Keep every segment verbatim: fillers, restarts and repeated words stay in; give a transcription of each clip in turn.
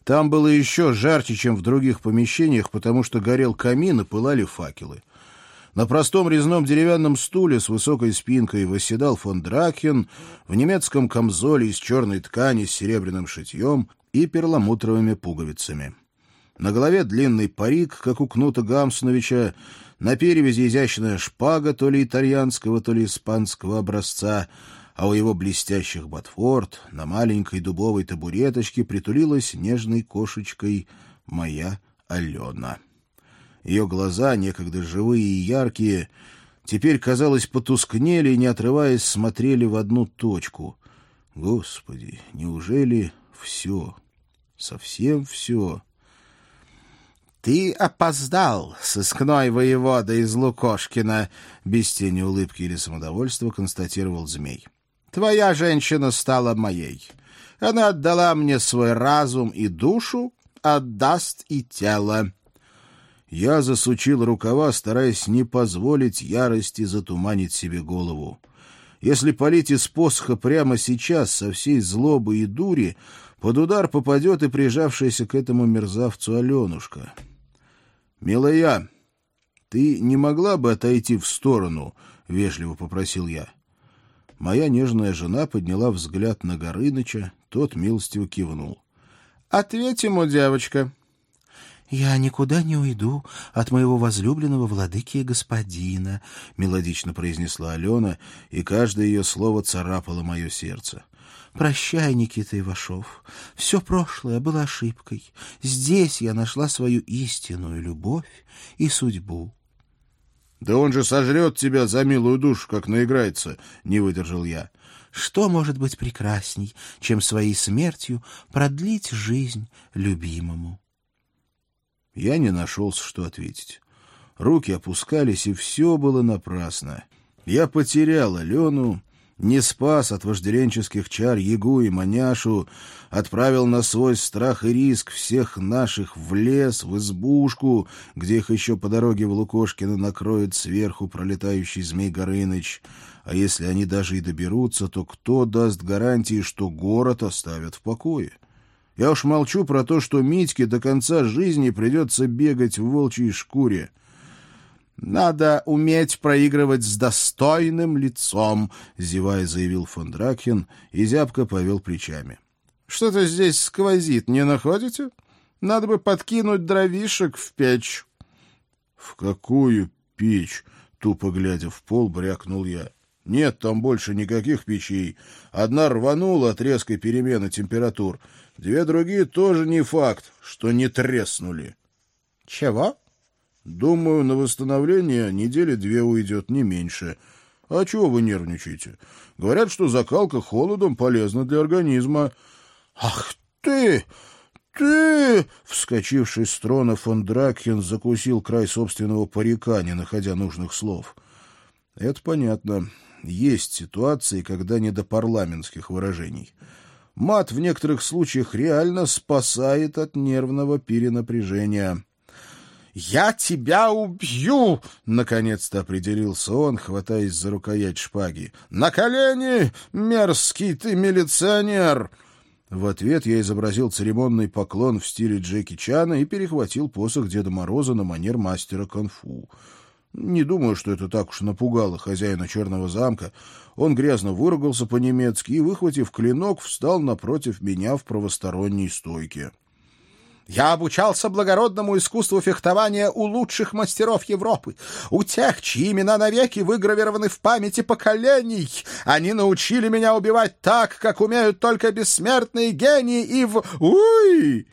Там было еще жарче, чем в других помещениях, потому что горел камин и пылали факелы. На простом резном деревянном стуле с высокой спинкой восседал фон Дракхен в немецком камзоле из черной ткани с серебряным шитьем и перламутровыми пуговицами. На голове длинный парик, как у Кнута Гамсуновича, на перевязи изящная шпага то ли итальянского, то ли испанского образца, а у его блестящих ботфорд на маленькой дубовой табуреточке притулилась нежной кошечкой моя Алена. Ее глаза, некогда живые и яркие, теперь, казалось, потускнели и, не отрываясь, смотрели в одну точку. Господи, неужели все, совсем все? — Ты опоздал, сыскной воевода из Лукошкина, — без тени улыбки или самодовольства констатировал змей. — Твоя женщина стала моей. Она отдала мне свой разум и душу, отдаст и тело. Я засучил рукава, стараясь не позволить ярости затуманить себе голову. Если палить из посоха прямо сейчас со всей злобы и дури, под удар попадет и прижавшаяся к этому мерзавцу Аленушка. — Милая, ты не могла бы отойти в сторону? — вежливо попросил я. Моя нежная жена подняла взгляд на Горыныча, тот милостиво кивнул. — Ответь ему, девочка. — Я никуда не уйду от моего возлюбленного владыки и господина, — мелодично произнесла Алена, и каждое ее слово царапало мое сердце. — Прощай, Никита Ивашов. Все прошлое было ошибкой. Здесь я нашла свою истинную любовь и судьбу. — Да он же сожрет тебя за милую душу, как наиграется, — не выдержал я. — Что может быть прекрасней, чем своей смертью продлить жизнь любимому? Я не нашелся, что ответить. Руки опускались, и все было напрасно. Я потерял Алену, не спас от вожделенческих чар Ягу и Маняшу, отправил на свой страх и риск всех наших в лес, в избушку, где их еще по дороге в Лукошкино накроет сверху пролетающий Змей Горыныч. А если они даже и доберутся, то кто даст гарантии, что город оставят в покое? Я уж молчу про то, что Митьке до конца жизни придется бегать в волчьей шкуре. — Надо уметь проигрывать с достойным лицом, — зевая заявил фон Дракхен и зябко повел плечами. — Что-то здесь сквозит, не находите? Надо бы подкинуть дровишек в печь. — В какую печь? — тупо глядя в пол, брякнул я. — Нет там больше никаких печей. Одна рванула от резкой перемены температур. Две другие тоже не факт, что не треснули. — Чего? — Думаю, на восстановление недели две уйдет, не меньше. А чего вы нервничаете? Говорят, что закалка холодом полезна для организма. — Ах ты! Ты! — вскочивший с трона фон Дракхен закусил край собственного парика, не находя нужных слов. — Это понятно. Есть ситуации, когда не до парламентских выражений. Мат в некоторых случаях реально спасает от нервного перенапряжения. «Я тебя убью!» — наконец-то определился он, хватаясь за рукоять шпаги. «На колени, мерзкий ты милиционер!» В ответ я изобразил церемонный поклон в стиле Джеки Чана и перехватил посох Деда Мороза на манер мастера кунг-фу. Не думаю, что это так уж напугало хозяина Черного замка. Он грязно выругался по-немецки и, выхватив клинок, встал напротив меня в правосторонней стойке. «Я обучался благородному искусству фехтования у лучших мастеров Европы, у тех, чьи имена навеки выгравированы в памяти поколений. Они научили меня убивать так, как умеют только бессмертные гении и в... Уй!»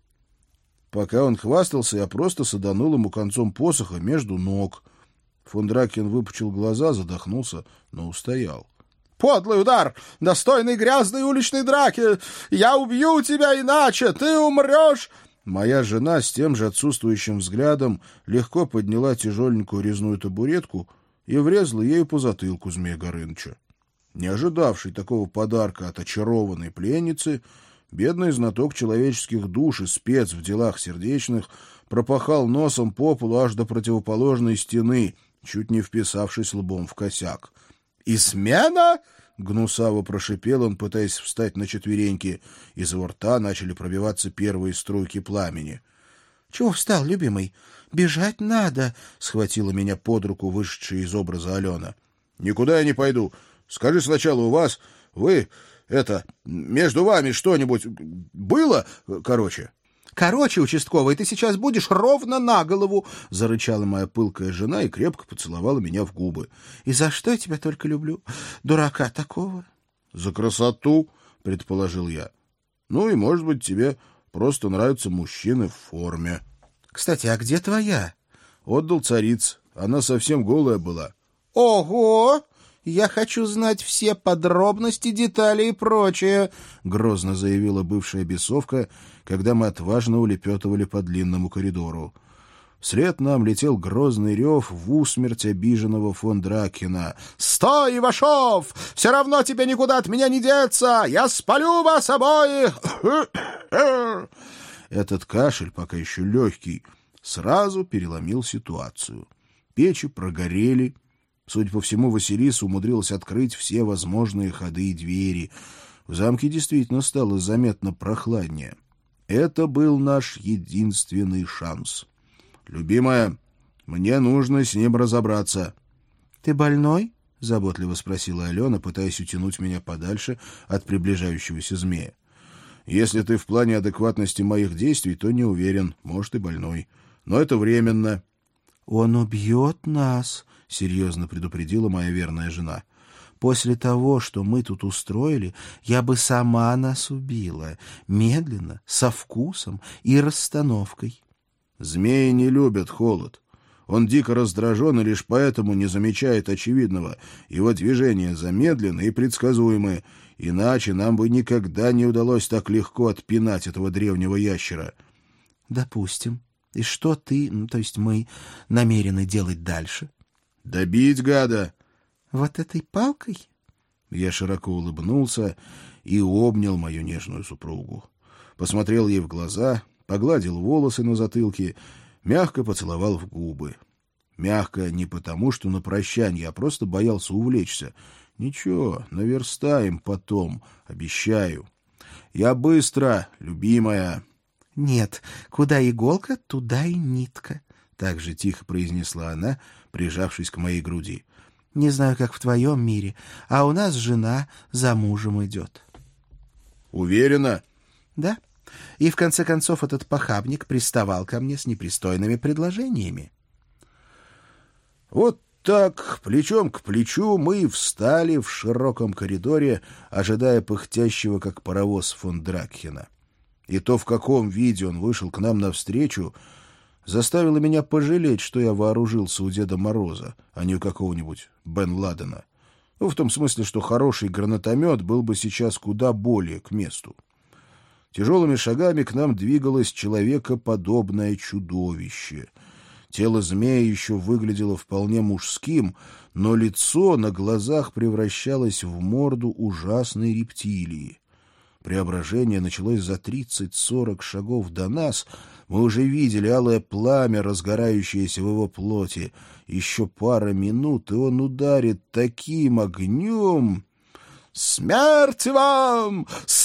Пока он хвастался, я просто саданул ему концом посоха между ног. Фон Дракхен выпучил глаза, задохнулся, но устоял. «Подлый удар! Достойный грязной уличной драки! Я убью тебя иначе! Ты умрешь!» Моя жена с тем же отсутствующим взглядом легко подняла тяжеленькую резную табуретку и врезала ею по затылку Змея Горыныча. Не ожидавший такого подарка от очарованной пленницы, бедный знаток человеческих душ и спец в делах сердечных пропахал носом по полу аж до противоположной стены, чуть не вписавшись лбом в косяк. И смена? Гнусаво прошипел он, пытаясь встать на четвереньки. Из его рта начали пробиваться первые струйки пламени. — Чего встал, любимый? Бежать надо! — схватила меня под руку вышедшая из образа Алена. — Никуда я не пойду. Скажи сначала, у вас... Вы... Это... Между вами что-нибудь было? Короче... — Короче, участковый, ты сейчас будешь ровно на голову! — зарычала моя пылкая жена и крепко поцеловала меня в губы. — И за что я тебя только люблю? Дурака такого? — За красоту, — предположил я. — Ну и, может быть, тебе просто нравятся мужчины в форме. — Кстати, а где твоя? — Отдал царице. Она совсем голая была. — Ого! Я хочу знать все подробности, детали и прочее, — грозно заявила бывшая бесовка, когда мы отважно улепетывали по длинному коридору. Вслед нам летел грозный рев в усмерть обиженного фон Дракена. «Стой, Ивашов! Все равно тебе никуда от меня не деться! Я спалю вас обоих!» Этот кашель, пока еще легкий, сразу переломил ситуацию. Печи прогорели. Судя по всему, Василиса умудрилась открыть все возможные ходы и двери. В замке действительно стало заметно прохладнее. Это был наш единственный шанс. «Любимая, мне нужно с ним разобраться». «Ты больной?» — заботливо спросила Алена, пытаясь утянуть меня подальше от приближающегося змея. «Если ты в плане адекватности моих действий, то не уверен. Может, и больной. Но это временно». «Он убьет нас», — серьезно предупредила моя верная жена. «После того, что мы тут устроили, я бы сама нас убила. Медленно, со вкусом и расстановкой». «Змеи не любят холод. Он дико раздражен и лишь поэтому не замечает очевидного. Его движения замедлены и предсказуемы. Иначе нам бы никогда не удалось так легко отпинать этого древнего ящера». «Допустим. И что ты, ну, то есть мы, намерены делать дальше?» «Добить гада». «Вот этой палкой?» Я широко улыбнулся и обнял мою нежную супругу. Посмотрел ей в глаза, погладил волосы на затылке, мягко поцеловал в губы. Мягко не потому, что на прощанье, а просто боялся увлечься. Ничего, наверстаем потом, обещаю. Я быстро, любимая. «Нет, куда иголка, туда и нитка», — так же тихо произнесла она, прижавшись к моей груди. «Не знаю, как в твоем мире, а у нас жена за мужем идет». «Уверена?» «Да. И в конце концов этот похабник приставал ко мне с непристойными предложениями». Вот так, плечом к плечу, мы встали в широком коридоре, ожидая пыхтящего, как паровоз, фон Дракхена. И то, в каком виде он вышел к нам навстречу, заставило меня пожалеть, что я вооружился у Деда Мороза, а не у какого-нибудь Бен Ладена. Ну, в том смысле, что хороший гранатомет был бы сейчас куда более к месту. Тяжелыми шагами к нам двигалось человекоподобное чудовище. Тело змея еще выглядело вполне мужским, но лицо на глазах превращалось в морду ужасной рептилии. Преображение началось за тридцать-сорок шагов до нас. Мы уже видели алое пламя, разгорающееся в его плоти. Еще пара минут, и он ударит таким огнем... «Смерть вам!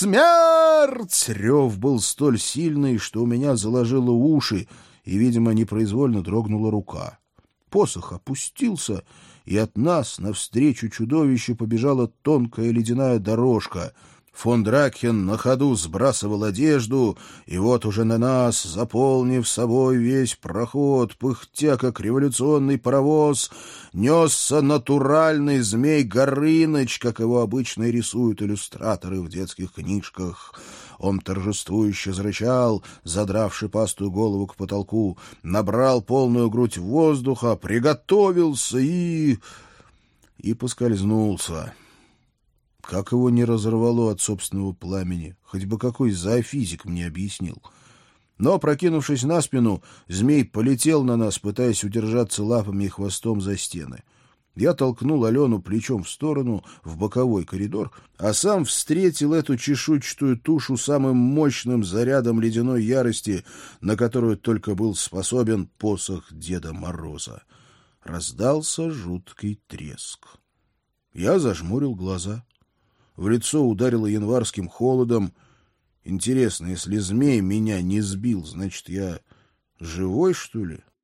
Смерть!» Рев был столь сильный, что у меня заложило уши, и, видимо, непроизвольно дрогнула рука. Посох опустился, и от нас навстречу чудовищу побежала тонкая ледяная дорожка. Фон Дракхен на ходу сбрасывал одежду, и вот уже на нас, заполнив собой весь проход, пыхтя, как революционный паровоз, несся натуральный змей Горыныч, как его обычно рисуют иллюстраторы в детских книжках. Он торжествующе зарычал, задрав шипастую голову к потолку, набрал полную грудь воздуха, приготовился и... и поскользнулся. Как его не разорвало от собственного пламени, хоть бы какой зоофизик мне объяснил. Но, прокинувшись на спину, змей полетел на нас, пытаясь удержаться лапами и хвостом за стены. Я толкнул Алену плечом в сторону, в боковой коридор, а сам встретил эту чешуйчатую тушу самым мощным зарядом ледяной ярости, на которую только был способен посох Деда Мороза. Раздался жуткий треск. Я зажмурил глаза. В лицо ударило январским холодом. Интересно, если змей меня не сбил, значит, я живой, что ли?